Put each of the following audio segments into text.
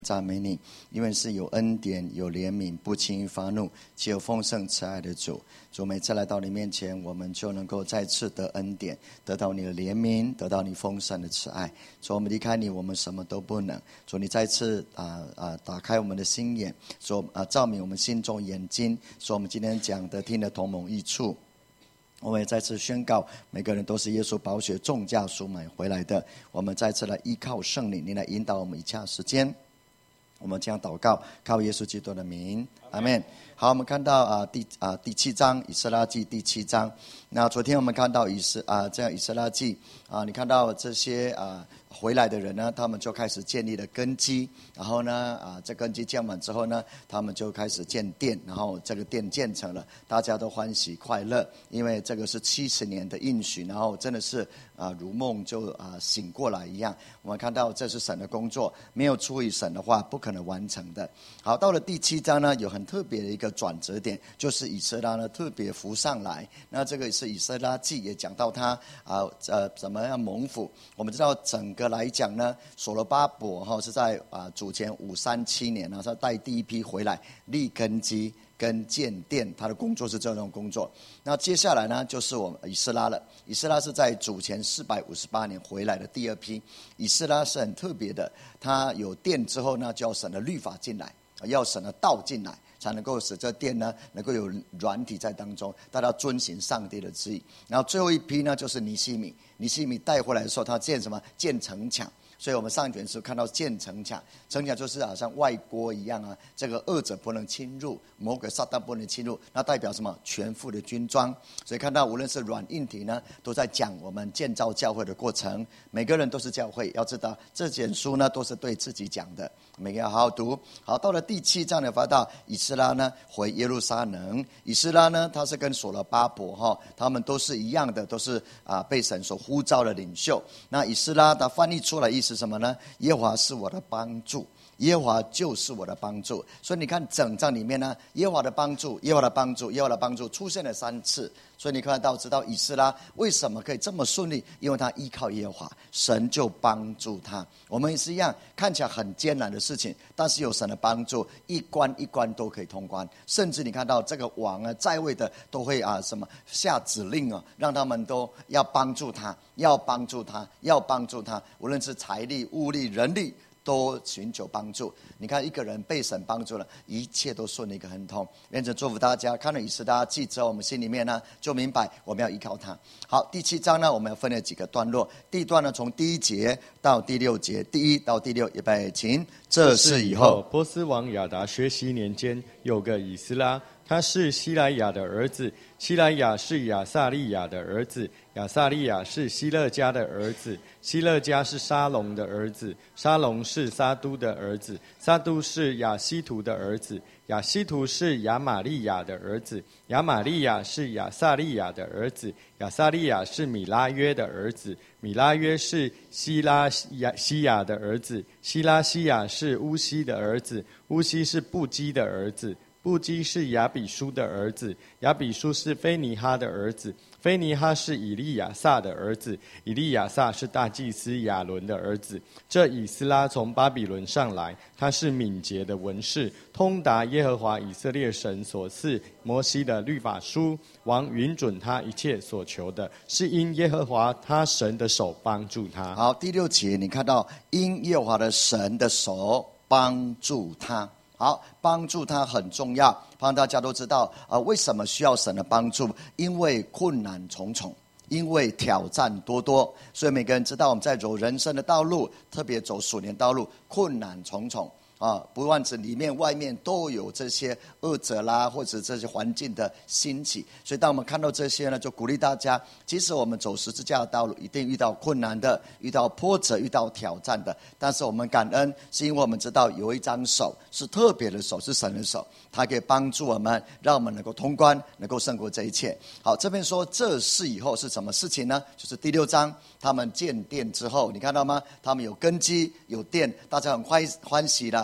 赞美你，因为是有恩典、有怜悯、不轻易发怒、且有丰盛慈爱的主。主，每次来到你面前，我们就能够再次得恩典，得到你的怜悯，得到你丰盛的慈爱。主，我们离开你，我们什么都不能。主，你再次打开我们的心眼，主照明我们心中眼睛，说我们今天讲的听得同盟益处。我们也再次宣告，每个人都是耶稣宝血重价赎买回来的。我们再次来依靠圣灵，你来引导我们以下时间。我们将祷告，靠耶稣基督的名，阿们。好，我们看到第7章以斯拉记第7章。那昨天我们看到这样以斯拉记你看到这些回来的人呢，他们就开始建立了根基，然后呢这根基建完之后呢，他们就开始建殿，然后这个殿建成了，大家都欢喜快乐，因为这个是70年的应许，然后真的是如梦就醒过来一样。我们看到这是神的工作，没有出于神的话不可能完成的。好，到了第7章呢，有很特别的一个转折点，就是以斯拉呢特别浮上来。那这个是以斯拉记也讲到他怎么样蒙福。我们知道整个来讲呢，所罗巴伯是在主前537年他带第一批回来立根基跟建殿，他的工作是这种工作。那接下来呢，就是我们以斯拉了。以斯拉是在主前458年回来的第二批。以斯拉是很特别的，他有殿之后呢，就要神的律法进来，要神的道进来，才能够使这殿呢能够有软体在当中，大家遵行上帝的旨意。然后最后一批呢，就是尼西米。尼西米带回来的时候，他建什么？建城墙。所以我们上一卷是看到建城墙，城墙就是好像外郭一样这个恶者不能侵入，魔鬼撒旦不能侵入，那代表什么？全副的军装。所以看到无论是软硬体呢，都在讲我们建造教会的过程。每个人都是教会，要知道这卷书呢都是对自己讲的，每个人要好好读。好，到了第7章呢，发到以斯拉呢回耶路撒冷。以斯拉呢，他是跟所罗巴伯他们都是一样的，都是被神所呼召的领袖。那以斯拉他翻译出来意思是什么呢？耶和华是我的帮助，耶和华就是我的帮助。所以你看整章里面呢，耶和华的帮助，耶和华的帮助，耶和华的帮助出现了3次。所以你看到知道以斯拉为什么可以这么顺利，因为他依靠耶和华，神就帮助他。我们也是一样，看起来很艰难的事情，但是有神的帮助，一关一关都可以通关。甚至你看到这个王在位的都会下指令让他们都要帮助他，要帮助他，要帮助他，无论是财力、物力、人力，都寻求帮助。你看一个人被神帮助了，一切都顺利很通。愿神祝福大家。看了以斯拉记之后，我们心里面呢就明白我们要依靠他。好，第7章呢，我们要分了几个段落。第一段呢，从第1节到第6节，第1到第6，预备请。这是以后， 波斯王亚达薛西年间，有个以斯拉，他是希莱亚的儿子，希莱亚是亚撒利亚的儿子，亚撒利亚是希勒家的儿子，希勒家是沙龙的儿子，沙龙是撒都的儿子，撒都是亚希图的儿子，亚希图是亚玛利亚的儿子，亚玛利亚是亚撒利亚的儿子，亚撒利亚是米拉约的儿子，米拉约是希拉西亚的儿子，希拉西亚是乌西的儿子，乌西是布基的儿子，布基是亚比书的儿子，亚比书是菲尼哈的儿子，菲尼哈是以利亚撒的儿子，以利亚撒是大祭司亚伦的儿子。这以斯拉从巴比伦上来，他是敏捷的文士，通达耶和华以色列神所赐摩西的律法书。王允准他一切所求的，是因耶和华他神的手帮助他。 好，第6节你看到因耶和华的神的手帮助他。好，帮助他很重要，帮大家都知道为什么需要神的帮助？因为困难重重，因为挑战多多，所以每个人知道我们在走人生的道路，特别走属灵道路，困难重重不管是里面外面都有这些恶者啦，或者这些环境的兴起。所以当我们看到这些呢，就鼓励大家，即使我们走十字架的道路，一定遇到困难的，遇到波折，遇到挑战的，但是我们感恩，是因为我们知道有一张手是特别的手，是神的手，他可以帮助我们，让我们能够通关，能够胜过这一切。好，这边说这事以后是什么事情呢？就是第6章他们建殿之后，你看到吗？他们有根基有殿，大家很欢喜了，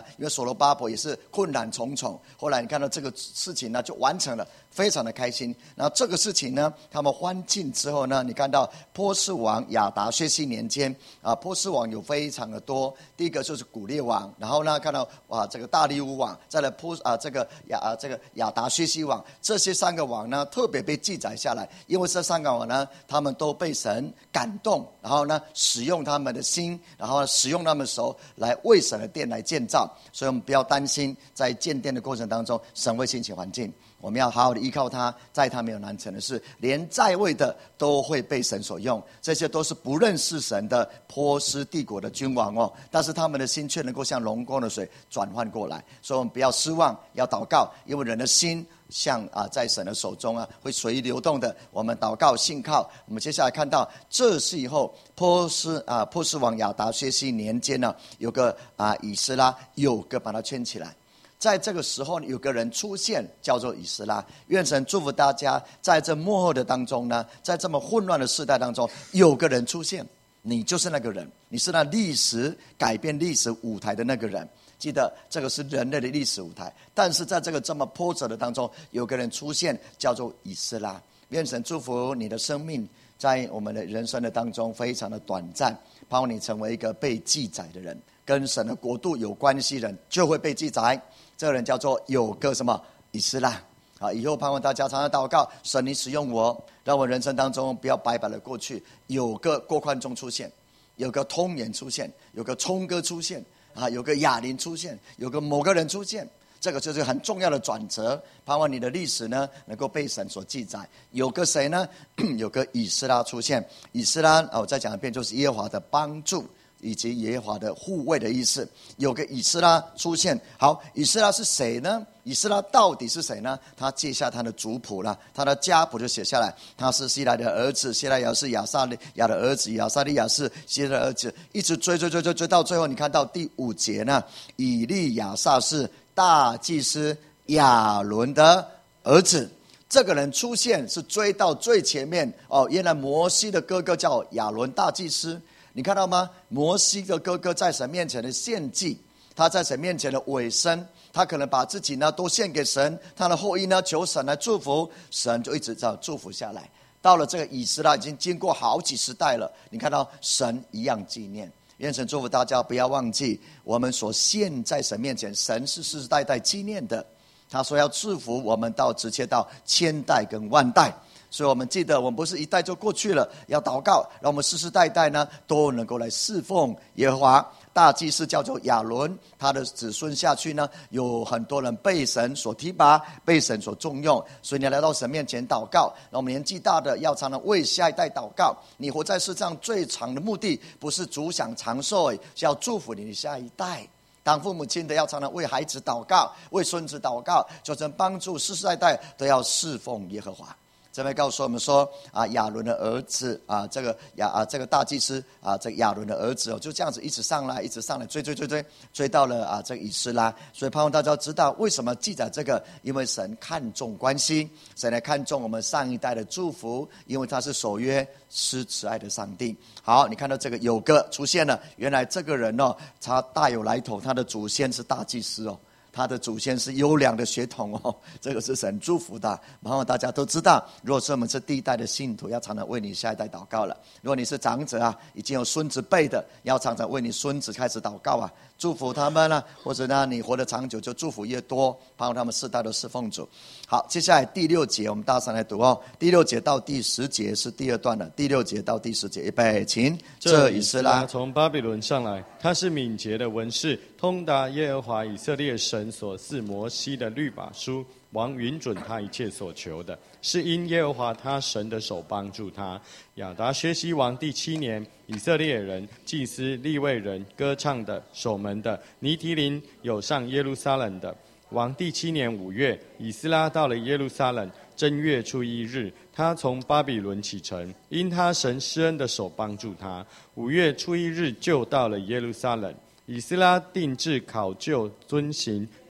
因为所罗巴伯也是困难重重，后来你看到这个事情呢就完成了，非常的开心。然后这个事情呢，他们欢庆之后呢，你看到波斯王亚达薛西年间波斯王有非常的多。第一个就是古列王，然后呢看到这个大利乌王，再来这个亚达薛西王，这些3个王呢特别被记载下来，因为这3个王呢，他们都被神感动，然后呢使用他们的心，然后使用他们的手来为神的殿来建造。所以我们不要担心在建殿的过程当中神会兴起环境，我们要好好的依靠他，在他没有难成的事，连在位的都会被神所用。这些都是不认识神的波斯帝国的君王但是他们的心却能够像龙宫的水转换过来。所以我们不要失望，要祷告，因为人的心像在神的手中会随意流动的。我们祷告信靠。我们接下来看到，这是以后波斯王亚达薛西年间呢，有个以斯拉，有个把他圈起来。在这个时候有个人出现，叫做以斯拉。愿神祝福大家，在这末后的当中呢，在这么混乱的世代当中，有个人出现，你就是那个人，你是那历史改变历史舞台的那个人。记得这个是人类的历史舞台，但是在这个这么波折的当中，有个人出现，叫做以斯拉。愿神祝福你的生命，在我们的人生的当中非常的短暂，盼望你成为一个被记载的人，跟神的国度有关系的人就会被记载。这个人叫做有个什么以斯拉。以后盼望大家常常祷告，神你使用我，让我人生当中不要白白的过去。有个郭宽中出现，有个通言出现，有个聪哥出现有个哑铃出现，有个某个人出现，这个就是很重要的转折。盼望你的历史呢能够被神所记载。有个谁呢？有个以斯拉出现。以斯拉我再讲一遍，就是耶和华的帮助以及耶和华的护卫的意思。有个以斯拉出现。好，以斯拉是谁呢？以斯拉到底是谁呢？他记下他的族谱了，他的家谱就写下来。他是希莱的儿子，希莱亚是亚撒利亚的儿子，亚撒利亚是希莱的儿子，一直追到最后，你看到第5节呢，以利亚撒是大祭司亚伦的儿子。这个人出现是追到最前面原来摩西的哥哥叫亚伦大祭司。你看到吗？摩西的哥哥在神面前的献祭，他在神面前的委身，他可能把自己呢都献给神，他的后裔呢求神来祝福，神就一直这样祝福下来。到了这个以斯拉，已经经过好几十代了，你看到神一样纪念。愿神祝福大家，不要忘记我们所献在神面前，神是世世代代纪念的。他说要祝福我们到直接到千代跟万代。所以我们记得，我们不是一代就过去了，要祷告，让我们世世代代呢都能够来侍奉耶和华。大祭司叫做亚伦，他的子孙下去呢，有很多人被神所提拔，被神所重用。所以你要来到神面前祷告。那我们年纪大的要常常为下一代祷告。你活在世上最长的目的，不是主享长寿，是要祝福你的下一代。当父母亲的要常常为孩子祷告，为孙子祷告，就能帮助世世代代都要侍奉耶和华。这边告诉我们说亚伦的儿子这个大祭司这个亚伦的儿子就这样子一直上来，追到了这个以斯拉。所以盼望大家知道为什么记载这个，因为神看重关系，神来看重我们上一代的祝福，因为他是守约施慈爱的上帝。好，你看到这个有个出现了，原来这个人他大有来头，他的祖先是大祭司他的祖先是优良的血统这个是神祝福的。盼望大家都知道，如果是我们是第一代的信徒，要常常为你下一代祷告了。如果你是长者已经有孙子辈的，要常常为你孙子开始祷告祝福他们或者呢你活得长久就祝福越多，盼望他们世代都侍奉主。好，接下来第6节我们大声来读第6节到第10节是第2段了。第6节到第10节，预备，请。 这以斯拉从巴比伦上来，他是敏捷的文士，通达耶和华以色列神所赐摩西的律法书，王允准他一切所求的，是因耶和华他神的手帮助他。亚达薛西王第7年，以色列人、祭司、利未人、歌唱的、守门的、尼提林有上耶路撒冷的。王第7年5月，以斯拉到了耶路撒冷，正月初1日，他从巴比伦启程，因他神施恩的手帮助他。5月初1日就到了耶路撒冷。以斯拉定志考究遵行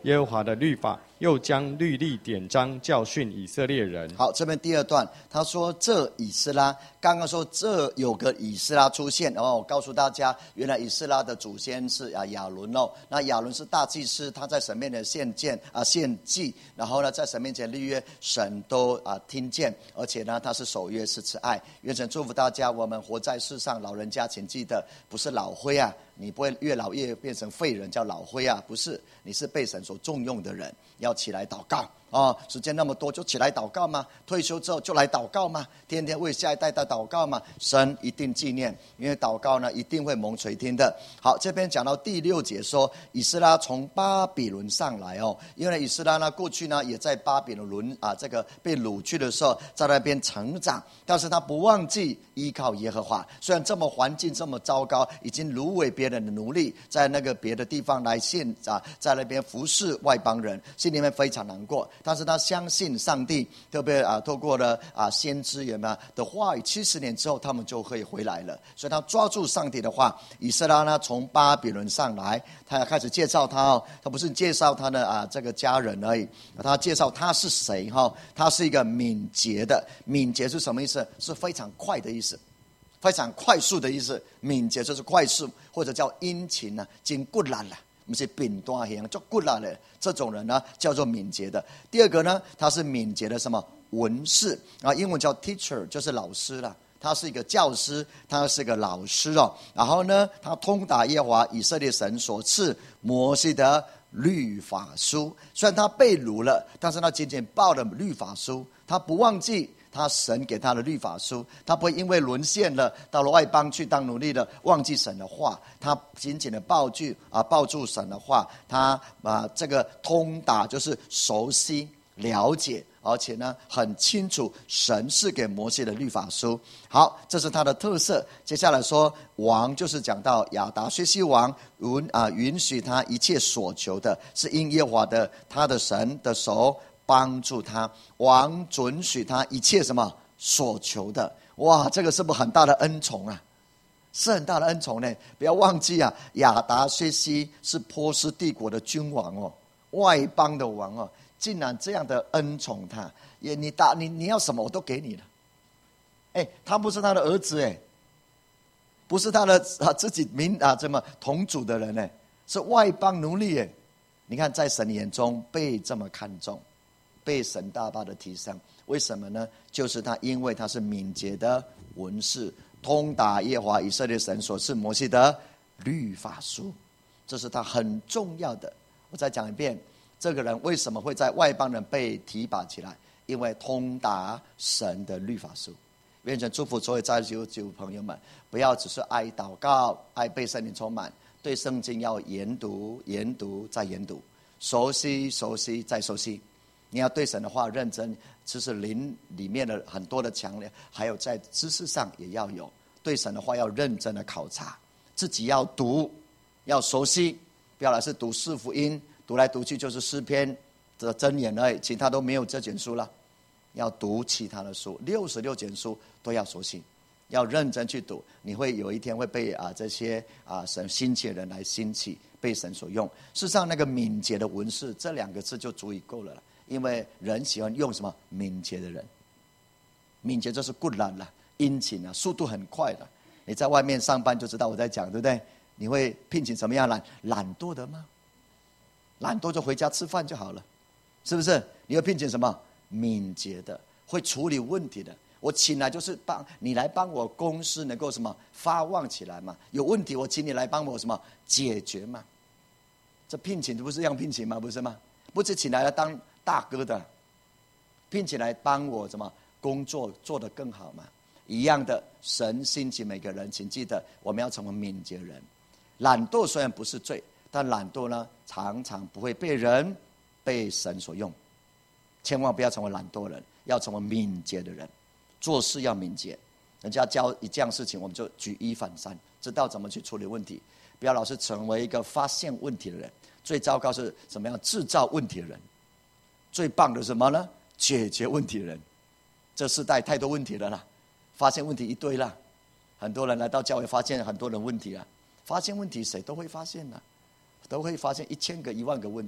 耶和华的律法，又将律例典章教训以色列人。 好，这边第二段，他说这以斯拉，刚刚说这有个以斯拉出现，然后我告诉大家，原来以斯拉的祖先是亚伦哦。那亚伦是大祭司，他在神面前献祭，然后呢，在神面前立约，神都听见，而且呢，他是守约是慈爱。愿神祝福大家，我们活在世上，老人家请记得，不是老灰啊，你不会越老越变成废人叫老灰啊，不是，你是被神所重用的人，要起来祷告。时间那么多就起来祷告吗？退休之后就来祷告吗？天天为下一代祷告吗？神一定纪念，因为祷告呢一定会蒙垂听的。好，这边讲到第6节说，以斯拉从巴比伦上来哦，因为以斯拉呢过去呢也在巴比伦这个被掳去的时候，在那边成长，但是他不忘记依靠耶和华。虽然这么环境这么糟糕，已经掳为别人的奴隶，在那个别的地方来在那边服侍外邦人，心里面非常难过。但是他相信上帝，特别透过了先知的话语，70年之后他们就可以回来了。所以他抓住上帝的话，以斯拉呢从巴比伦上来，他要开始介绍他他不是介绍他的这个家人而已，他介绍他是谁他是一个敏捷的，敏捷是什么意思？是非常快的意思，非常快速的意思。敏捷就是快速，或者叫殷勤真骨力啦。不是扁担型就骨力的这种人呢，叫做敏捷的。第二个呢，他是敏捷的什么文士英文叫 teacher， 就是老师啦。他是一个教师，他是个老师然后呢，他通达耶和华以色列神所赐摩西的律法书。虽然他被掳了，但是他紧紧抱了律法书，他不忘记他神给他的律法书，他不会因为沦陷了，到了外邦去当奴隶了，忘记神的话。他紧紧的抱住神的话，他这个通达就是熟悉了解，而且呢很清楚神是给摩西的律法书。好，这是他的特色。接下来说王，就是讲到亚达薛西王允许他一切所求的，是因耶和华的他的神的手帮助他，王准许他一切什么所求的。哇，这个是不是很大的恩宠啊？是很大的恩宠呢。不要忘记亚达薛西是波斯帝国的君王外邦的王竟然这样的恩宠他，你要什么我都给你了。他不是他的儿子不是他的自己这么同族的人是外邦奴隶你看在神眼中被这么看重，被神大大的提升。为什么呢？就是因为他是敏捷的文士，通达耶和华以色列神所赐摩西的律法书，这是他很重要的。我再讲一遍，这个人为什么会在外邦人被提拔起来？因为通达神的律法书。愿神祝福所有在座朋友们，不要只是爱祷告，爱被圣灵充满，对圣经要研读研读再研读，熟悉熟悉再熟悉。你要对神的话认真，知识灵里面的很多的强烈，还有在知识上也要有。对神的话要认真的考察，自己要读，要熟悉，不要老是读四福音，读来读去就是诗篇的箴言而已，其他都没有这卷书了。要读其他的书，66卷书都要熟悉，要认真去读。你会有一天会被这些神兴起的人来兴起，被神所用。事实上，那个敏捷的文士这2个字就足以够了，因为人喜欢用什么敏捷的人。敏捷就是good啦，殷勤速度很快的。你在外面上班就知道我在讲，对不对？你会聘请什么样懒惰的吗？懒惰就回家吃饭就好了，是不是？你会聘请什么敏捷的，会处理问题的。我请来就是你来帮我公司能够什么发旺起来嘛？有问题我请你来帮我什么解决嘛？这聘请不是这样聘请吗？不是吗？不是请来当大哥的，聘请来帮我什么工作做得更好嘛？一样的，神兴起每个人，请记得我们要成为敏捷人。懒惰虽然不是罪，但懒惰呢常常不会被神所用。千万不要成为懒惰人，要成为敏捷的人。做事要敏捷，人家教一件事情，我们就举一反三，知道怎么去处理问题。不要老是成为一个发现问题的人，最糟糕是怎么样制造问题的人。最棒的是什么呢？解决问题的人。这世代太多问题了啦，发现问题一堆啦。很多人来到教会，发现很多人问题啦。发现问题谁都会发现啦，都会发现1000个10000个问题。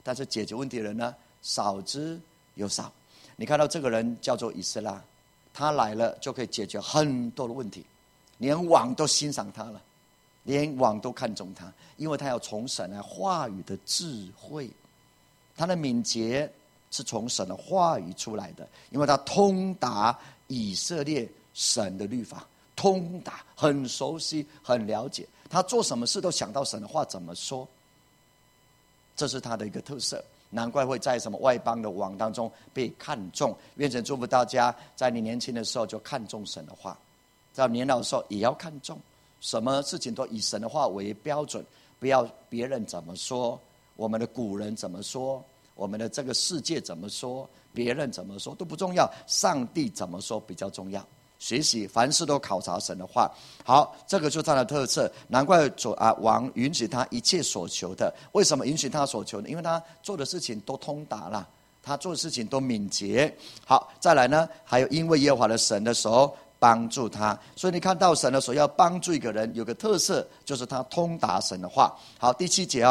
但是解决问题的人呢少之又少。你看到这个人叫做以斯拉，他来了就可以解决很多的问题，连王都欣赏他了，连王都看重他，因为他要从神来话语的智慧，他的敏捷是从神的话语出来的，因为他通达以色列神的律法，通达，很熟悉，很了解，他做什么事都想到神的话怎么说，这是他的一个特色。难怪会在什么外邦的王当中被看重。愿神祝福大家，在你年轻的时候就看重神的话，在年老的时候也要看重，什么事情都以神的话为标准，不要别人怎么说，我们的古人怎么说，我们的这个世界怎么说，别人怎么说都不重要，上帝怎么说比较重要。学习凡事都考察神的话。好，这个就是他的特色，难怪王允许他一切所求的。为什么允许他所求呢？因为他做的事情都通达了，他做的事情都敏捷。好，再来呢，还有因为耶和华的神的时候帮助他，所以你看到神的时候要帮助一个人，有个特色就是他通达神的话。好，第7节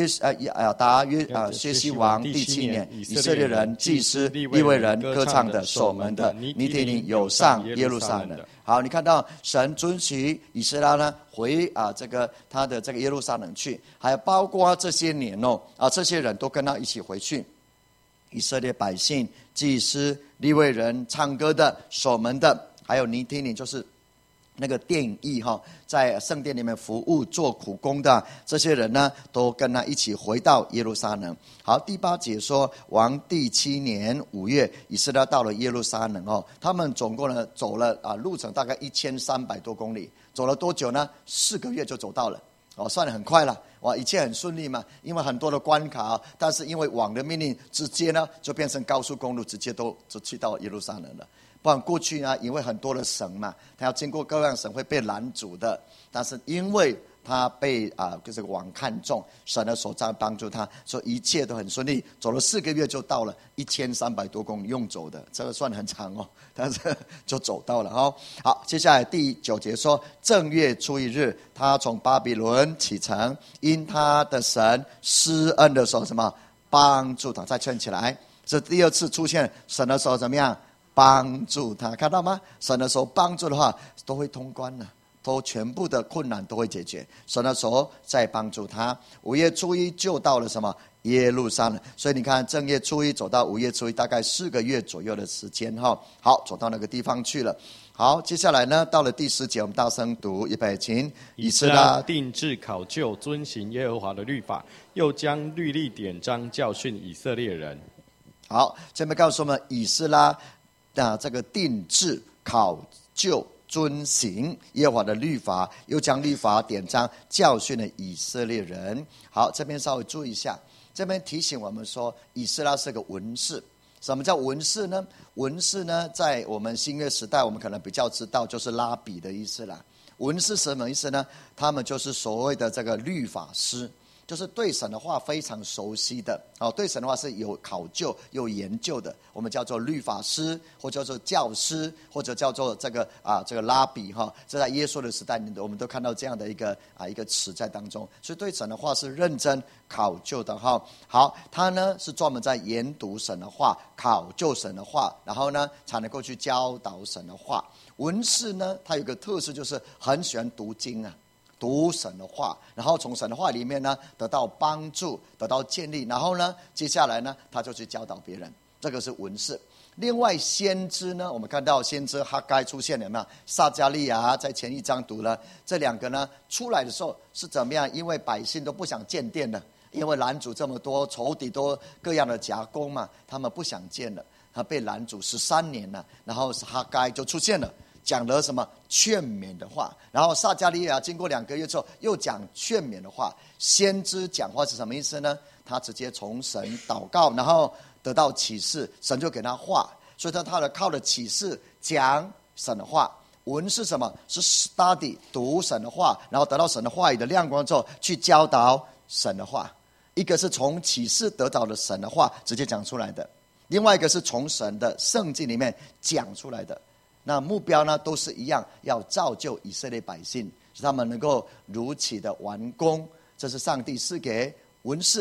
薛西王第7年，以色列人、祭司、利未人、歌唱的、守门的，尼提宁有上耶路撒冷。好，你看到神准许以斯拉呢回他的这个耶路撒冷去，还有包括这些年这些人都跟他一起回去。以色列百姓、祭司、利未人、唱歌的、守门的，还有尼提宁就是那个殿役在圣殿里面服务做苦工的这些人呢，都跟他一起回到耶路撒冷。好，第8节说，王第7年5月，以斯拉到了耶路撒冷他们总共呢走了路程大概1300多公里，走了多久呢？4个月就走到了。算得很快了，一切很顺利嘛，因为很多的关卡但是因为王的命令，直接呢就变成高速公路，直接就去到耶路撒冷了。不然过去呢，因为很多的省嘛，他要经过各样省会被拦阻的，但是因为他被这个王看中，神的手在帮助他，所以一切都很顺利。走了4个月就到了1300多公里用走的，这个算很长但是就走到了好，接下来第9节说，正月初1日，他从巴比伦启程，因他的神施恩的时候什么帮助他。再圈起来，这第2次出现神的时候怎么样帮助他，看到吗？神的时候帮助的话都会通关了，都全部的困难都会解决，神的时候再帮助他。5月初1就到了什么耶路撒冷，所以你看正月初1走到5月初1，大概4个月左右的时间好，走到那个地方去了。好，接下来呢，到了第10节，我们大声读，预备起。 以斯拉定制考究，遵行耶和华的律法，又将律例典章教训以色列人。 好，这边告诉我们，以斯拉这个定制考究遵行耶和华的律法，又将律法典章教训了以色列人。好，这边稍微注意一下，这边提醒我们说，以斯拉是个文士。什么叫文士呢？文士呢，在我们新约时代，我们可能比较知道，就是拉比的意思啦。文士什么意思呢？他们就是所谓的这个律法师，就是对神的话非常熟悉的对神的话是有考究有研究的，我们叫做律法师，或叫做教师，或者叫做这个拉比这在耶稣的时代我们都看到这样的一个词在当中，所以对神的话是认真考究的好，他呢是专门在研读神的话，考究神的话，然后呢才能够去教导神的话。文士呢，他有个特色，就是很喜欢读经读神的话，然后从神的话里面呢得到帮助，得到建立，然后呢接下来呢他就去教导别人，这个是文士。另外先知呢，我们看到先知哈该出现了没有？撒迦利亚在前1章读了，这2个呢出来的时候是怎么样？因为百姓都不想建殿了，因为拦阻这么多，仇敌都各样的夹攻嘛，他们不想建了，他被拦阻13年了，然后哈该就出现了，讲了什么劝勉的话，然后撒迦利亚经过2个月之后又讲劝勉的话。先知讲话是什么意思呢？他直接从神祷告，然后得到启示，神就给他话，所以他靠着启示讲神的话。文是什么？是 study 读神的话，然后得到神的话语的亮光之后去教导神的话。一个是从启示得到的神的话直接讲出来的，另外一个是从神的圣经里面讲出来的。那目标呢都是一样，要造就以色列百姓，使他们能够如期的完工。这是上帝赐给文士。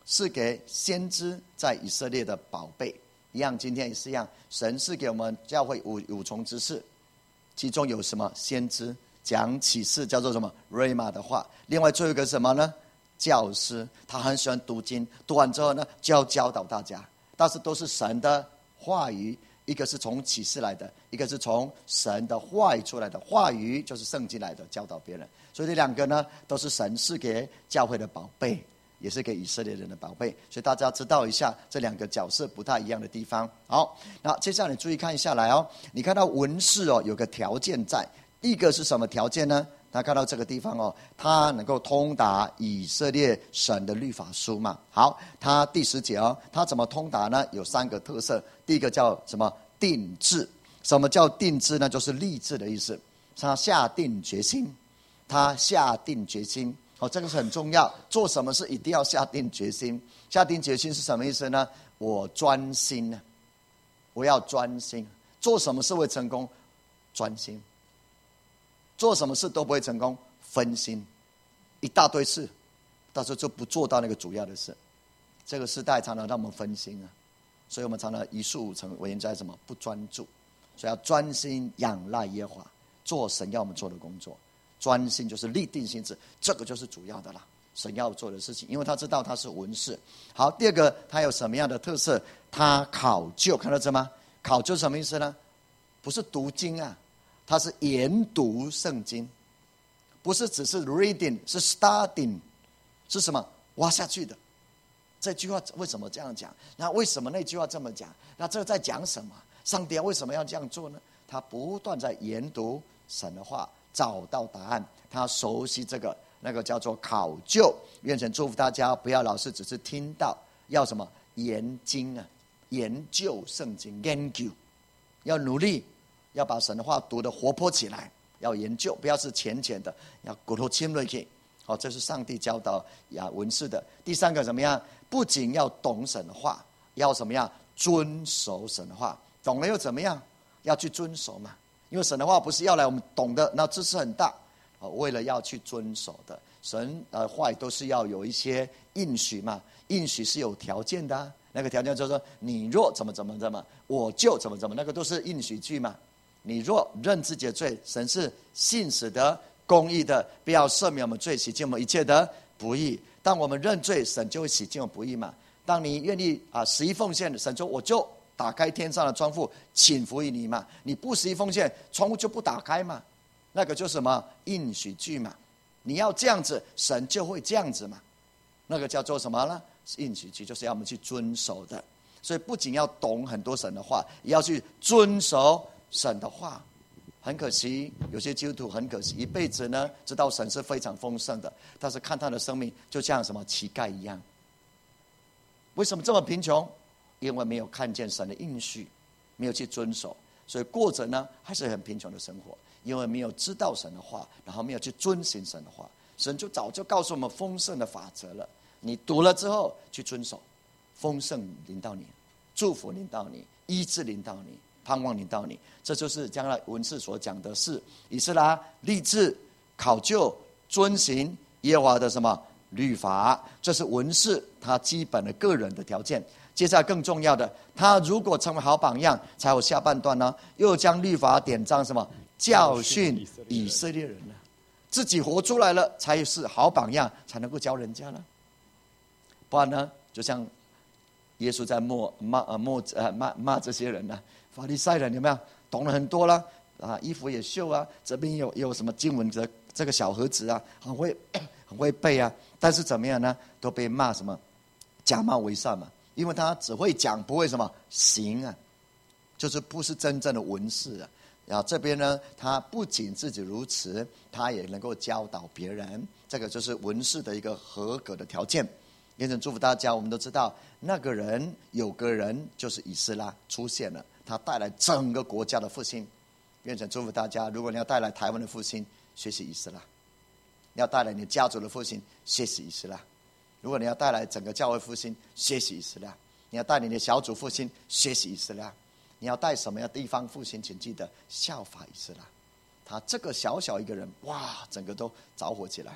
是给先知在以色列的宝贝一样，今天也是一样，神是给我们教会五重职事，其中有什么？先知讲启示，叫做什么？瑞玛的话。另外最后一个是什么呢？教师，他很喜欢读经，读完之后呢，就要教导大家，但是都是神的话语，一个是从启示来的，一个是从神的话语出来的，话语就是圣经来的，教导别人。所以这两个呢，都是神是给教会的宝贝，也是给以色列人的宝贝。所以大家知道一下这两个角色不太一样的地方。好，那接下来你注意看下来哦，你看到文士哦，有个条件在，第一个是什么条件呢？他看到这个地方哦，他能够通达以色列神的律法书嘛。好，他第10节哦，他怎么通达呢？有3个特色。第一个叫什么？定志。什么叫定志呢？就是立志的意思。他下定决心，他下定决心。哦，这个是很重要。做什么事一定要下定决心。下定决心是什么意思呢？我专心，我要专心。做什么事会成功？专心。做什么事都不会成功，分心，一大堆事，到时候就不做到那个主要的事。这个时代常常让我们分心啊，所以我们常常一事无成，原因在什么？不专注。所以要专心仰赖耶和华，做神要我们做的工作。专心就是立定心志，这个就是主要的啦，神要做的事情，因为他知道他是文士。好，第二个他有什么样的特色？他考究，看到这吗？考究什么意思呢？不是读经啊，他是研读圣经，不是只是 reading， 是 studying， 是什么？挖下去的。这句话为什么这样讲？那为什么那句话这么讲？那这在讲什么？上帝为什么要这样做呢？他不断在研读神的话，找到答案。他熟悉这个，那个叫做考究。愿神祝福大家，不要老是只是听到，要什么？研经啊，研究圣经，研究，要努力。要把神的话读得活泼起来，要研究，不要是浅浅的，要骨头侵入去。好，这是上帝教导文士的。第3个怎么样？不仅要懂神的话，要怎么样？遵守神的话。懂了又怎么样？要去遵守嘛。因为神的话不是要来我们懂的，那知识很大，为了要去遵守的。神的话都是要有一些应许嘛，应许是有条件的啊。那个条件就是说，你若怎么，我就怎么，那个都是应许句嘛。你若认自己的罪，神是信实的、公义的，必要赦免我们罪，洗净我们一切的不义。当我们认罪，神就会洗净我们不义嘛。当你愿意11奉献，神说我就打开天上的窗户，倾福于你嘛。你不11奉献，窗户就不打开嘛。那个就是什么？应许句嘛。你要这样子，神就会这样子嘛。那个叫做什么呢？应许句，就是要我们去遵守的。所以不仅要懂很多神的话，也要去遵守神的话。很可惜，有些基督徒很可惜，一辈子呢知道神是非常丰盛的，但是看他的生命就像什么乞丐一样。为什么这么贫穷？因为没有看见神的应许，没有去遵守，所以过着呢还是很贫穷的生活。因为没有知道神的话，然后没有去遵行神的话，神就早就告诉我们丰盛的法则了。你读了之后去遵守，丰盛临到你，祝福临到你，医治临到你，盼望临到你。这就是将来文士所讲的事。以斯拉立志考究遵行耶和华的什么律法，这是文士他基本的个人的条件。接下来更重要的，他如果成为好榜样，才有下半段呢，又将律法典章什么教训以色列人呢？自己活出来了，才是好榜样，才能够教人家呢。不然呢，就像耶稣在骂这些人呢，法利赛人有没有懂了很多啦？衣服也秀啊，这边有什么经文的这个小盒子啊，很会背啊，但是怎么样呢？都被骂什么假冒为善嘛，因为他只会讲，不会什么行啊，就是不是真正的文士啊。然后这边呢，他不仅自己如此，他也能够教导别人，这个就是文士的一个合格的条件。愿神祝福大家。我们都知道，那个人有个人就是以斯拉出现了，他带来整个国家的复兴。愿神祝福大家。如果你要带来台湾的复兴，学习以斯拉；你要带来你家族的复兴，学习以斯拉；如果你要带来整个教会复兴，学习以斯拉；你要带你的小组复兴，学习以斯拉；你要带什么样地方复兴，请记得效法以斯拉。他这个小小一个人，哇，整个都着火起来，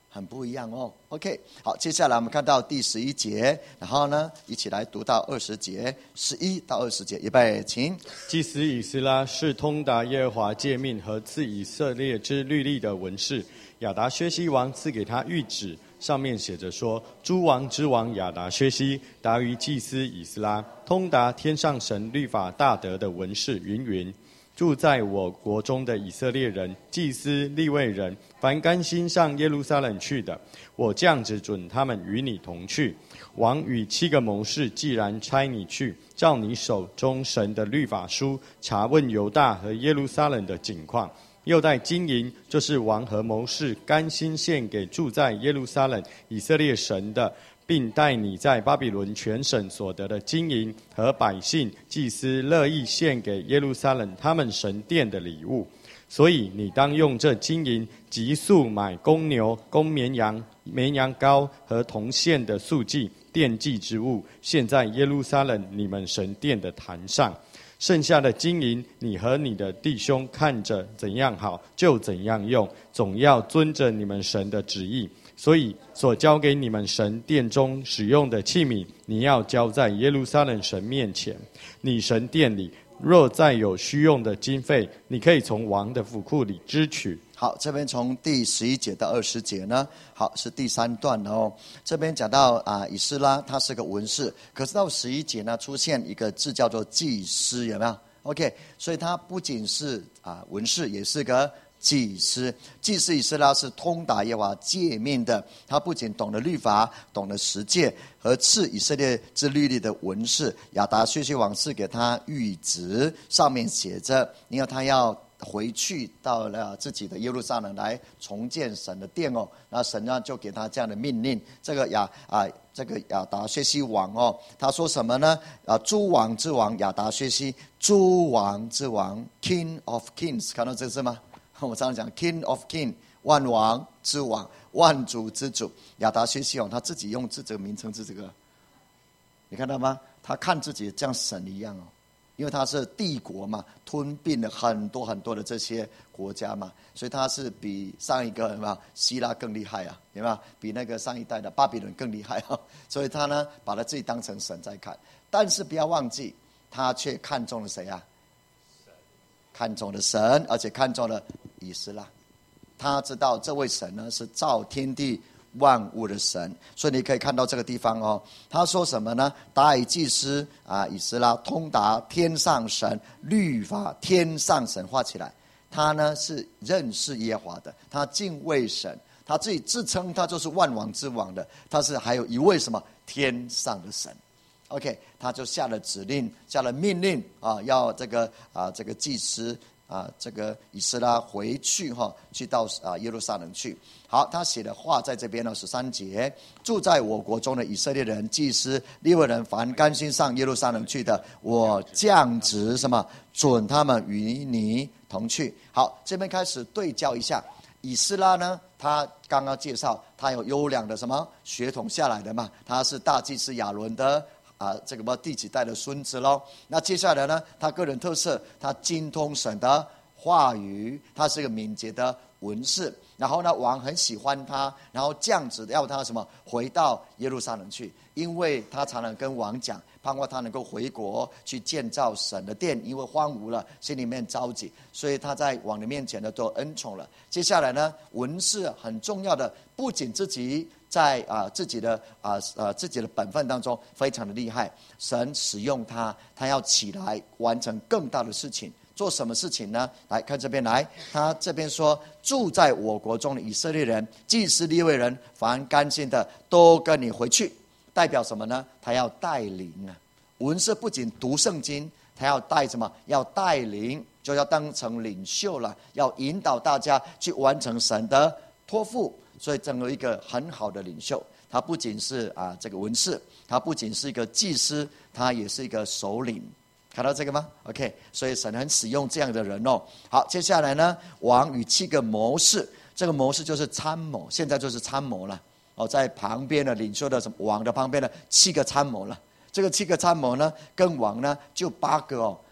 很不一样哦。OK， 好，接下来我们看到第11节，然后呢，一起来读到20节，11到20节，预备，请。 祭司以斯拉是通达耶和华诫命和赐以色列之律例的文士，亚达薛西王赐给他谕旨，上面写着说：诸王之王亚达薛西达于祭司以斯拉，通达天上神律法大德的文士云云。住在我国中的以色列人、祭司、利未人，凡甘心上耶路撒冷去的，我降旨准他们与你同去。王与7个谋士既然差你去，照你手中神的律法书查问犹大和耶路撒冷的景况，又带金银，就是王和谋士甘心献给住在耶路撒冷以色列神的，并带你在巴比伦全省所得的金银和百姓、祭司乐意献给耶路撒冷他们神殿的礼物。所以你当用这金银急速买公牛、公绵羊、绵羊羔和铜线的素祭、奠祭之物，献在耶路撒冷你们神殿的坛上。剩下的金银，你和你的弟兄看着怎样好，就怎样用，总要遵着你们神的旨意。所以所交给你们神殿中使用的器皿，你要交在耶路撒冷神面前。你神殿里若再有需用的经费，你可以从王的府库里支取。 好，这边从第11节到20节呢，好，是第3段哦。这边讲到以斯拉他是个文士，可是到11节呢出现一个字叫做祭司，有没有 ？OK， 所以他不仅是文士，也是个祭司。祭司以斯拉是通达耶和华诫命的，他不仅懂得律法，懂得十诫，和赐以色列之律例的文士亚达薛西王赐给他谕旨，上面写着，因为他要回去到了自己的耶路撒冷来重建神的殿哦，那神呢就给他这样的命令。这个亚达薛西王哦，他说什么呢？诸王之王亚达薛西，诸王之王 King of Kings， 看到这个字吗？我常常讲 King of King， 万王之王，万主之主。亚达薛西王他自己用这个名称是这个，你看到吗？他看自己像神一样哦。因为他是帝国嘛，吞并了很多很多的这些国家嘛，所以他是比上一个有没有希腊更厉害啊？有没有比那个上一代的巴比伦更厉害啊？所以他呢把他自己当成神在看，但是不要忘记，他却看中了谁啊？看中了神，而且看中了以斯拉。他知道这位神呢是造天地万物的神，所以你可以看到这个地方哦。他说什么呢？达以祭司以斯拉通达天上神律法，天上神画起来。他呢是认识耶和华的，他敬畏神，他自己自称他就是万王之王的，他是还有一位什么天上的神。OK， 他就下了指令，下了命令要这个祭司这个以斯拉回去去到耶路撒冷去。好，他写的话在这边呢，13节，住在我国中的以色列人、祭司、利未人，凡甘心上耶路撒冷去的，我降旨什么，准他们与你同去。好，这边开始对照一下，以斯拉呢，他刚刚介绍他有优良的什么血统下来的嘛，他是大祭司亚伦的这个第几代的孙子咯。那接下来呢，他个人特色，他精通神的话语，他是个敏捷的文士。然后呢，王很喜欢他，然后降旨要他什么回到耶路撒冷去，因为他常常跟王讲，盼望他能够回国去建造神的殿，因为荒芜了，心里面着急，所以他在王的面前呢都恩宠了。接下来呢，文士很重要的，不仅自己在自己的本分当中非常的厉害，神使用他，他要起来完成更大的事情。做什么事情呢？来看这边来，他这边说，住在我国中的以色列人、祭司、利未人，凡甘心的都跟你回去。代表什么呢？他要带领文士不仅读圣经，他要带什么？要带领，就要当成领袖了，要引导大家去完成神的托付，所以成为一个很好的领袖。他不仅是这个文士，他不仅是一个祭司，他也是一个首领。看到这个吗 ？OK， 所以神很使用这样的人哦。好，接下来呢，王与7个谋士，这个谋士就是参谋，现在就是参谋了哦，在旁边的领袖的王的旁边的7个参谋了。这个7个参谋呢，跟王呢就8个哦，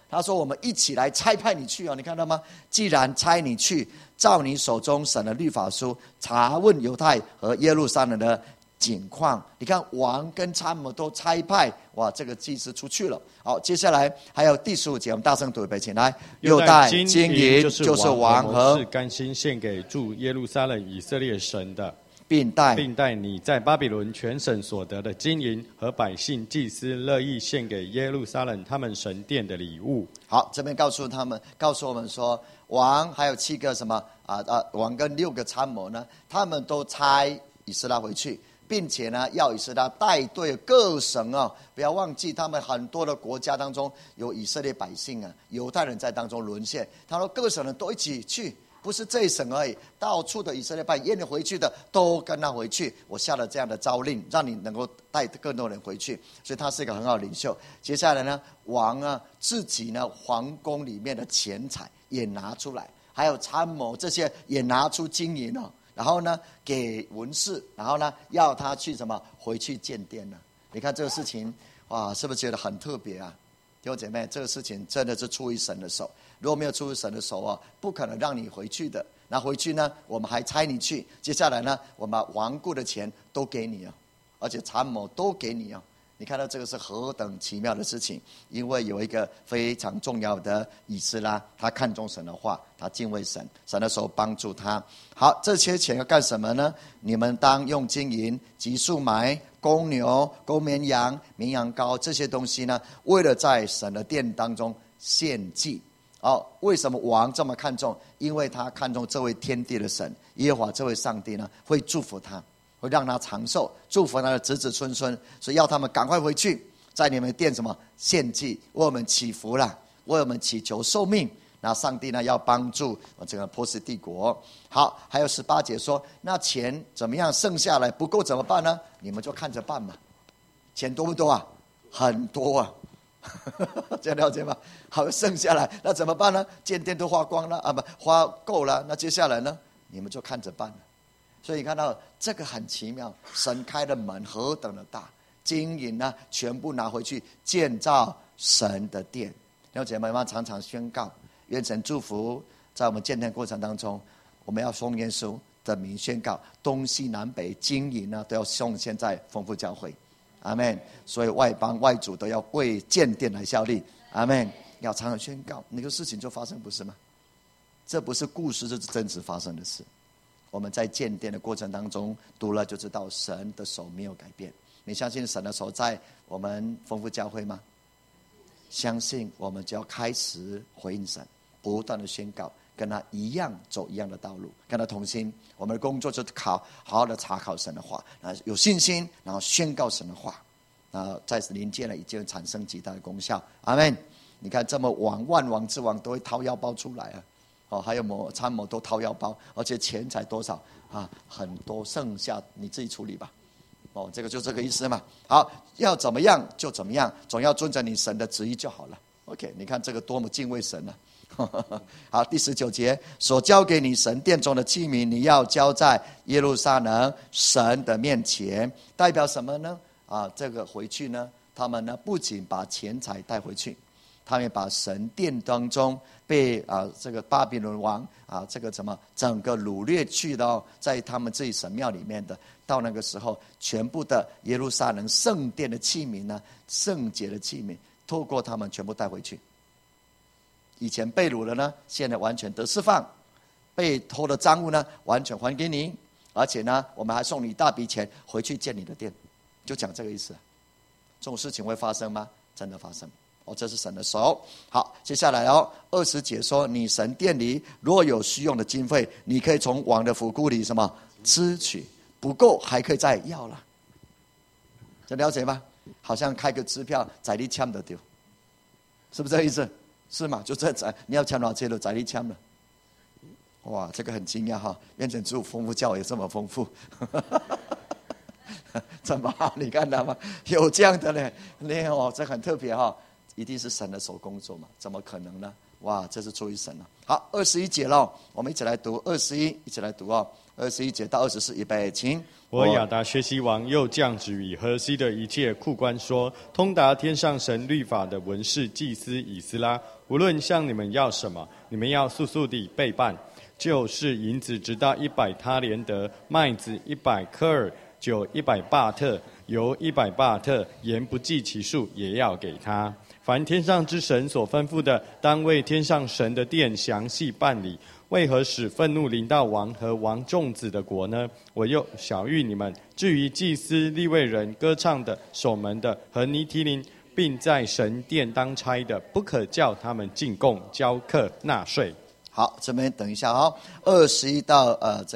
他说我们一起来差派你去你看到吗？既然差你去，照你手中审的律法书，查问犹太和耶路撒冷的景况。你看王跟参谋都差派，哇，这个祭司出去了。好，接下来还有第15节，我们大声读一遍，请来。 又带金银就是王和是甘心献给住耶路撒冷以色列神的， 并带你在巴比伦全省所得的金银和百姓祭司乐意献给耶路撒冷他们神殿的礼物。 好，这边告诉我们说，王还有7个什么王跟6个参谋呢，他们都差以斯拉回去，并且呢，要以斯拉带队各省不要忘记他们很多的国家当中有以色列百姓犹太人在当中沦陷。他说各省人都一起去，不是这一省而已，到处的以色列派愿意回去的都跟他回去。我下了这样的诏令，让你能够带更多人回去。所以他是一个很好的领袖。接下来呢，王自己呢皇宫里面的钱财也拿出来，还有参谋这些也拿出金银然后呢给文士，然后呢要他去什么回去建殿呢？你看这个事情哇，是不是觉得很特别啊？弟兄姐妹，这个事情真的是出于神的手。如果没有出于神的手不可能让你回去的。那回去呢，我们还差你去。接下来呢，我们把亡故的钱都给你而且参谋都给你你看到这个是何等奇妙的事情？因为有一个非常重要的以斯拉，他看重神的话，他敬畏神，神的手帮助他。好，这些钱要干什么呢？你们当用金银、及素买、公牛、公绵羊、绵羊羔这些东西呢，为了在神的殿当中献祭。为什么王这么看重？因为他看重这位天地的神耶和华，这位上帝呢，会祝福他，会让他长寿，祝福他的子子孙孙。所以要他们赶快回去，在你们殿什么献祭，为我们祈福了，为我们祈求寿命。那上帝呢要帮助这个波斯帝国。好，还有18节说，那钱怎么样剩下来不够怎么办呢？你们就看着办嘛。钱多不多很多这样了解吗？好，剩下来那怎么办呢？建殿都花光了不花够了，那接下来呢，你们就看着办了。所以你看到这个很奇妙，神开的门何等的大，金银呢全部拿回去建造神的殿。弟兄姐妹们常常宣告，愿神祝福在我们建殿过程当中，我们要奉耶稣的名宣告，东西南北金银呢都要奉献在丰富教会。阿们。所以外邦外族都要为建殿来效力。阿们。要常常宣告，那个事情就发生，不是吗？这不是故事，这是真实发生的事。我们在建殿的过程当中读了就知道，神的手没有改变。你相信神的手在我们丰富教会吗？相信，我们就要开始回应神，不断的宣告，跟他一样走一样的道路，跟他同心。我们的工作就是好好的查考神的话，有信心，然后宣告神的话，在临界呢已经产生极大的功效。阿们。你看这么万王之王都会掏腰包出来还有参谋都掏腰包，而且钱财多少很多，剩下你自己处理吧。这个就这个意思嘛。好，要怎么样就怎么样，总要遵着你神的旨意就好了。OK， 你看这个多么敬畏神好，第19节，所交给你神殿中的器皿，你要交在耶路撒冷神的面前。代表什么呢？这个回去呢，他们呢不仅把钱财带回去，他们把神殿当中被这个巴比伦王这个整个掳掠去到在他们自己神庙里面的，到那个时候全部的耶路撒冷圣殿的器皿呢，圣洁的器皿，透过他们全部带回去。以前被掳的呢，现在完全得释放；被偷的赃物呢，完全还给你，而且呢，我们还送你一大笔钱回去建你的殿，就讲这个意思。这种事情会发生吗？真的发生。这是神的手。好，接下来20节说，你神殿里若有需用的经费，你可以从王的府库里支取，不够还可以再要了。这了解吗？好像开个支票，宰力签的丢，是不是这个意思？是吗？就这你要签多少钱了，宰力签了。哇，这个很惊讶愿神祝福丰富教也这么丰富。怎么好？你看到吗？有这样的呢，这很特别一定是神的手工作嘛？怎么可能呢？哇，这是出于神了。好，21节了，我们一起来读21，一起来读21节到24，预备，请。 我亚达薛西王又降旨与河西的一切库官说，通达天上神律法的文士祭司以斯拉， 无论向你们要什么，你们要速速地备办，就是银子直到100他连得，麦子100科尔，酒100巴特，油100巴特，盐不计其数，也要给他。凡天上之神所吩咐的，当为天上神的殿详细办理。为何使愤怒临到王和王众子的国呢？我又晓谕你们，至于祭司、利未人、歌唱的、守门的和尼提林，并在神殿当差的，不可叫他们进贡、交课、纳税。 好，这边等一下哦，21到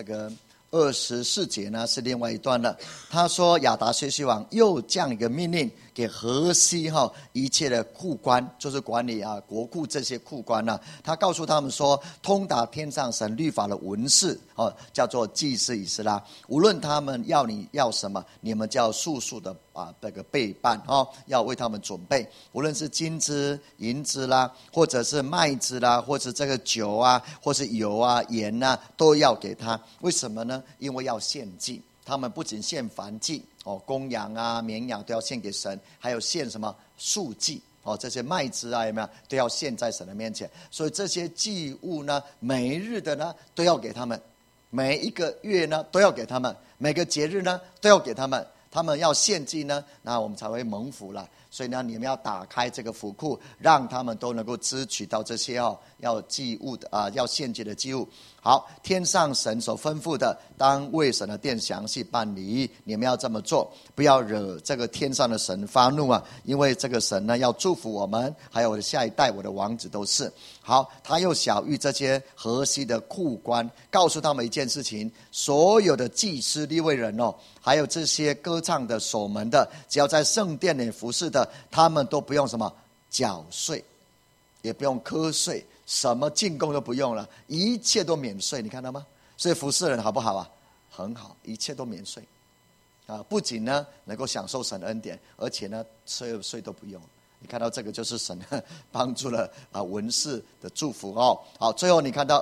24节呢是另外一段了。他说亚达薛西王又降一个命令给河西一切的库官，就是管理国库这些库官呢，他告诉他们说，通达天上神律法的文士叫做祭司以斯拉，无论他们要你要什么，你们就要速速的这个备办要为他们准备，无论是金子、银子啦，或者是麦子啦，或者这个酒啊，或是油啊、盐啊，都要给他。为什么呢？因为要献祭，他们不仅献燔祭公羊啊、绵羊都要献给神，还有献什么素祭这些麦子啊，有没有都要献在神的面前？所以这些祭物呢，每一日的呢都要给他们，每一个月呢都要给他们，每个节日呢都要给他们。他们要献祭呢，那我们才会蒙福了。所以呢，你们要打开这个府库，让他们都能够支取到这些要祭物的要献祭的祭物。好，天上神所吩咐的，当为神的殿详细办理。你们要这么做，不要惹这个天上的神发怒因为这个神呢要祝福我们，还有我的下一代，我的王子都是。好，他又晓谕这些河西的库官，告诉他们一件事情：所有的祭司、利未人还有这些歌唱的、守门的，只要在圣殿里服侍的，他们都不用什么缴税，也不用瞌税，什么进贡都不用了，一切都免税。你看到吗？所以服侍人好不好很好，一切都免税不仅呢能够享受神的恩典，而且呢所有税都不用。你看到这个就是神帮助了文士的祝福好，最后你看到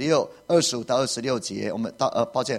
25到26节，我们到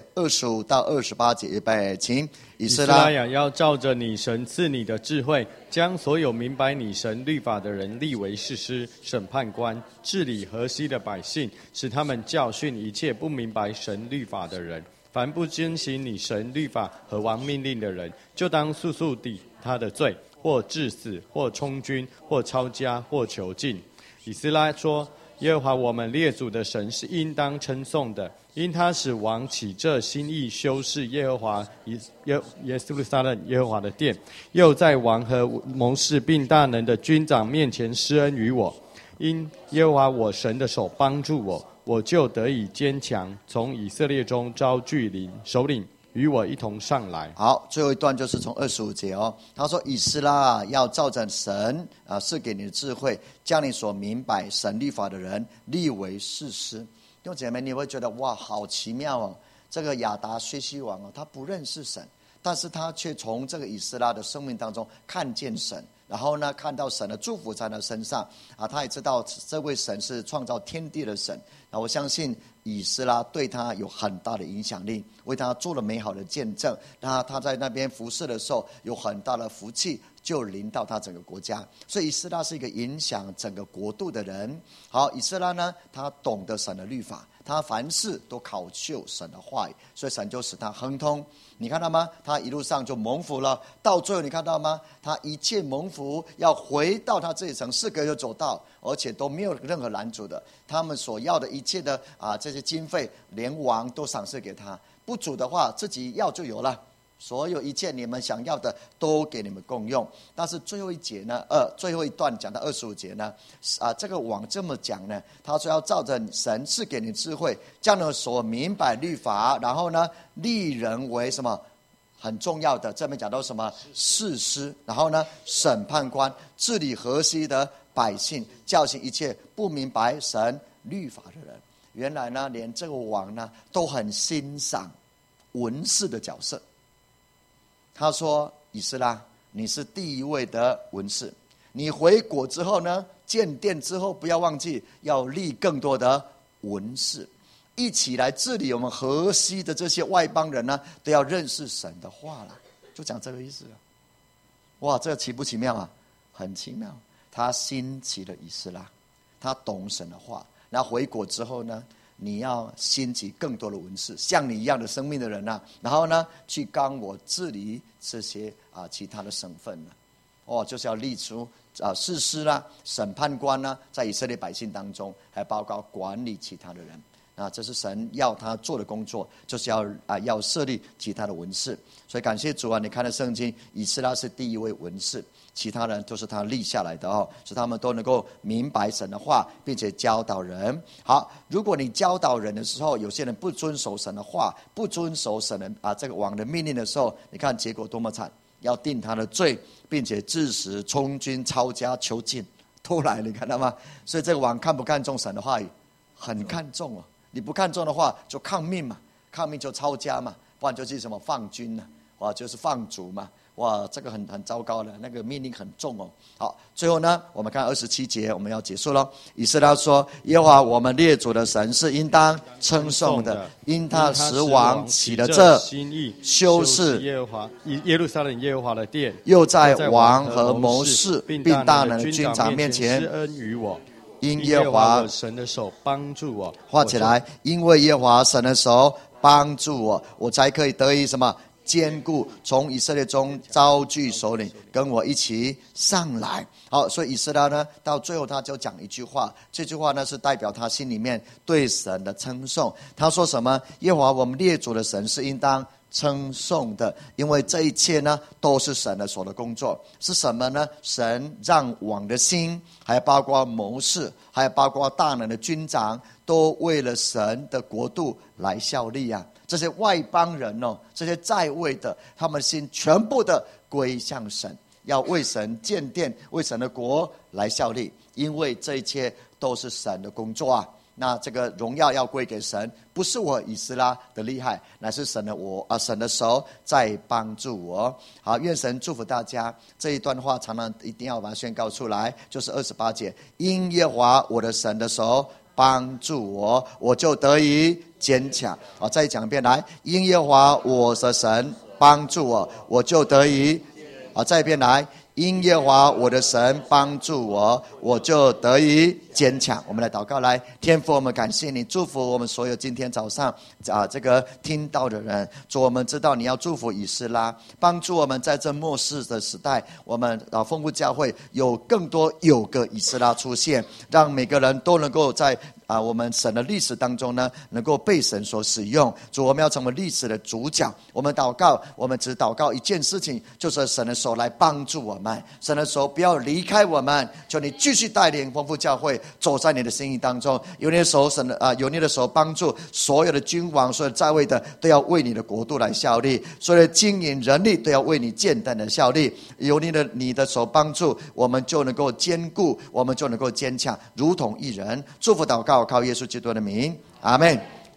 25到28节，预备，请。以斯拉呀，要照着你神赐你的智慧，将所有明白你神律法的人立为士师、审判官，治理河西的百姓，使他们教训一切不明白神律法的人。凡不遵行你神律法和王命令的人，就当速速抵他的罪，或治死，或充军，或抄家，或囚禁。以斯拉说，耶和华我们列祖的神是应当称颂的，因他使王起这心意，修饰耶和华耶路撒冷耶和华的殿，又在王和谋士并大能的军长面前施恩于我。因耶和华我神的手帮助我，我就得以坚强，从以色列中招聚首领与我一同上来。 好，最后一段就是从25节他说，以斯拉要照着神赐给你的智慧，将你所明白神律法的人立为士师。弟兄姐妹，你会觉得哇，好奇妙这个亚达薛西王他不认识神，但是他却从这个以斯拉的生命当中看见神，然后呢看到神的祝福在他身上他也知道这位神是创造天地的神。我相信以斯拉对他有很大的影响力，为他做了美好的见证。他在那边服侍的时候，有很大的福气就临到他整个国家。所以以斯拉是一个影响整个国度的人。好，以斯拉呢，他懂得神的律法，他凡事都考究神的话语，所以神就使他亨通。你看到吗？他一路上就蒙福了，到最后你看到吗？他一切蒙福，要回到他这一城4个月走到，而且都没有任何拦阻的。他们所要的一切的这些经费，连王都赏赐给他，不足的话自己要就有了。所有一切你们想要的都给你们共用。但是最后一节呢，最后一段讲到25节呢，这个王这么讲呢，他说要照着神赐给你智慧，这样呢所明白律法，然后呢立人为什么很重要的，这边讲到什么士师，然后呢审判官，治理河西的百姓，教训一切不明白神律法的人。原来呢连这个王呢都很欣赏文士的角色。他说，以斯拉，你是第一位的文士，你回国之后呢，建殿之后不要忘记要立更多的文士，一起来治理我们河西的这些外邦人呢，都要认识神的话了。就讲这个意思了。哇，这奇不奇妙很奇妙。他兴起了以斯拉， 他懂神的话。那回国之后呢，你要兴起更多的文士，像你一样的生命的人啊，然后呢，去刚我治理这些其他的省份呢，就是要立出士师啦、审判官啦，在以色列百姓当中，还包括管理其他的人。这是神要他做的工作，就是要设立其他的文士。所以感谢主啊！你看的圣经，以斯拉是第一位文士，其他人都是他立下来的使他们都能够明白神的话，并且教导人。好，如果你教导人的时候，有些人不遵守神的话，不遵守神的这个王的命令的时候，你看结果多么惨！要定他的罪，并且致使充军抄家囚禁都来，你看到吗？所以这个王看不看重神的话语？很看重你不看重的话，就抗命嘛，抗命就抄家嘛，不然就是什么放军就是放逐嘛。这个很糟糕的，那个命令很重好，最后呢，我们看27节，我们要结束了。以斯拉说：耶和华我们列祖的神是应当称颂的，因他使王起了这心意， 修饰耶路撒冷耶和华的殿， 又在王和谋士并大能的军长面前施恩于我。 因耶和华神的手帮助我， 画起来，因为耶和华神的手帮助我，我才可以得以什么？坚固，从以色列中招聚首领，跟我一起上来。好，所以以斯拉呢，到最后他就讲一句话，这句话呢是代表他心里面对神的称颂。他说什么？耶和华我们列祖的神是应当称颂的，因为这一切呢都是神的手的工作。是什么呢？神让王的心，还包括谋士，还包括大能的军长，都为了神的国度来效力这些外邦人这些在位的，他们的心全部的归向神，要为神建殿，为神的国来效力，因为这一切都是神的工作那这个荣耀要归给神，不是我以斯拉的厉害，乃是神的手在帮助我。好，愿神祝福大家。这一段话常常一定要把它宣告出来，就是28节，因耶和华我的神的手帮助我，我就得以坚强。再讲一遍来，因耶和华我的神帮助我，我就得以再一遍来，因耶和华我的神帮助我，我就得以坚强。我们来祷告，来，天父，我们感谢你，祝福我们所有今天早上这个听到的人。主，我们知道你要祝福以斯拉，帮助我们在这末世的时代，我们丰富教会有更多有个以斯拉出现，让每个人都能够在我们神的历史当中呢，能够被神所使用。主，我们要成为历史的主角。我们祷告，我们只祷告一件事情，就是神的手来帮助我们，神的手不要离开我们，求你继续带领丰富教会走在你的心意当中。有你的手，有你的手帮助所有的君王，所有在位的都要为你的国度来效力，所有的经营人力都要为你建殿的效力。有你的手帮助，我们就能够坚固，我们就能够坚强，如同一人。祝福祷告，靠耶稣基督的名，阿们。